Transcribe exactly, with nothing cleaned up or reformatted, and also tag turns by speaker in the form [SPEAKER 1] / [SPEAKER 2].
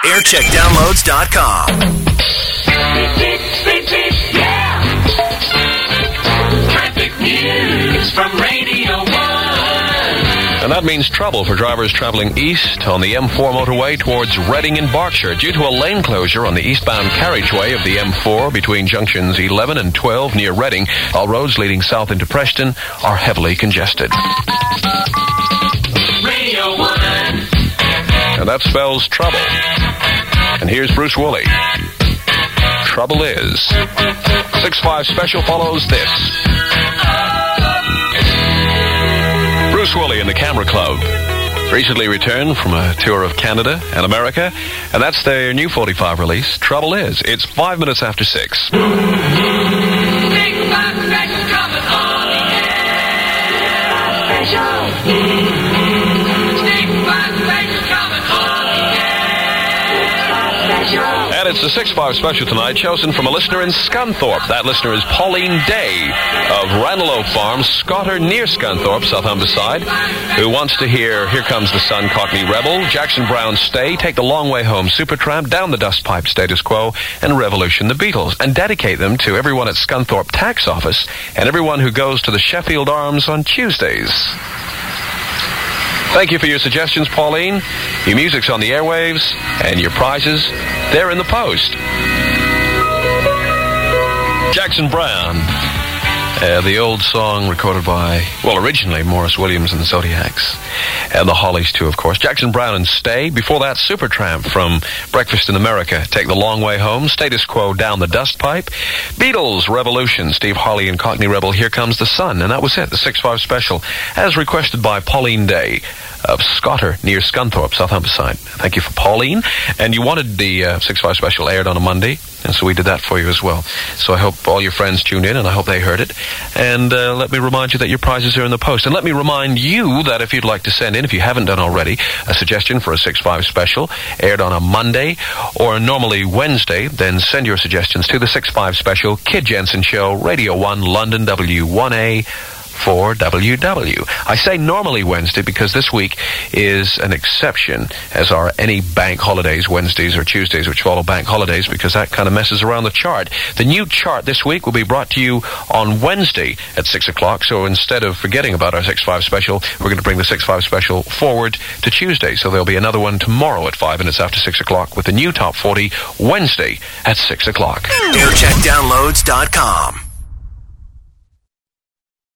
[SPEAKER 1] aircheck downloads dot com.
[SPEAKER 2] Traffic news from Radio one.
[SPEAKER 3] And that means trouble for drivers traveling east on the M four motorway towards Reading in Berkshire due to a lane closure on the eastbound carriageway of the M four between junctions eleven and twelve near Reading. All roads leading south into Preston are heavily congested.
[SPEAKER 2] Radio one.
[SPEAKER 3] And that spells trouble. And here's Bruce Woolley. Trouble is. six five Special follows this. Bruce Woolley and the Camera Club recently returned from a tour of Canada and America, and that's their new forty-five release, Trouble Is. It's five minutes after six.
[SPEAKER 2] Big Five Special coming on the air. Special. Big Five Special coming on the air. Special.
[SPEAKER 3] And it's the six five Special tonight, chosen from a listener in Scunthorpe. That listener is Pauline Day of Ranelagh Farm, Scotter near Scunthorpe, South Humberside, who wants to hear Here Comes the Sun, Cockney Rebel, Jackson Brown, Stay, Take the Long Way Home, Supertramp, Down the Dust Pipe, Status Quo, and Revolution, the Beatles, and dedicate them to everyone at Scunthorpe Tax Office and everyone who goes to the Sheffield Arms on Tuesdays. Thank you for your suggestions, Pauline. Your music's on the airwaves, and your prizes, they're in the post. Jackson Brown. Uh, the old song recorded by, well, originally Morris Williams and the Zodiacs. And the Hollies, too, of course. Jackson Brown and Stay. Before that, Supertramp from Breakfast in America. Take the Long Way Home. Status Quo, Down the Dust Pipe. Beatles, Revolution. Steve Harley and Cockney Rebel, Here Comes the Sun. And that was it, the six five Special, as requested by Pauline Day of Scotter near Scunthorpe, South Humberside. Thank you for Pauline. And you wanted the uh, six five Special aired on a Monday, and so we did that for you as well. So I hope all your friends tuned in, and I hope they heard it. And uh, let me remind you that your prizes are in the post. And let me remind you that if you'd like to send in, if you haven't done already, a suggestion for a six five Special aired on a Monday or normally Wednesday, then send your suggestions to the six five Special, Kid Jensen Show, Radio one, London, W one A, four W W. I say normally Wednesday because this week is an exception, as are any bank holidays, Wednesdays or Tuesdays, which follow bank holidays, because that kind of messes around the chart. The new chart this week will be brought to you on Wednesday at six o'clock, so instead of forgetting about our six five Special, we're going to bring the six five Special forward to Tuesday, so there'll be another one tomorrow at five minutes after six o'clock with the new Top forty Wednesday at six o'clock.
[SPEAKER 1] aircheck downloads dot com.